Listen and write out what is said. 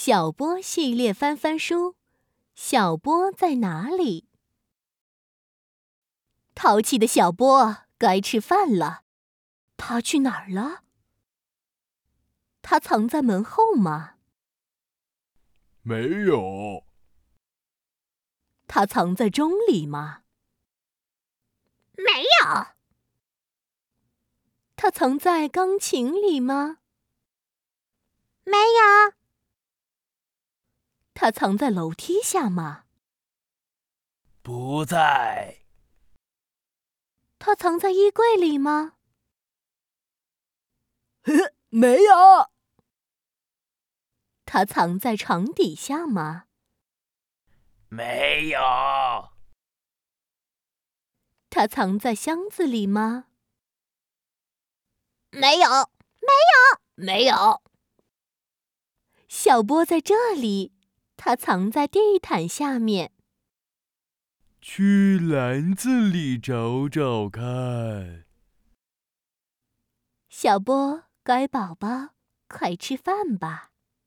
小波系列翻翻书，小波在哪里？淘气的小波该吃饭了，他去哪儿了？他藏在门后吗？ 没有。 他藏在钟里吗？ 没有。 他藏在钢琴里吗？ 没有。 他藏在楼梯下吗？ 不在。 他藏在衣柜里吗？ 没有。 他藏在床底下吗？ 没有。 他藏在箱子里吗？ 没有。没有。没有。 小波在这里，他藏在地毯下面。 去篮子里找找看。 小波，乖宝宝，快吃饭吧。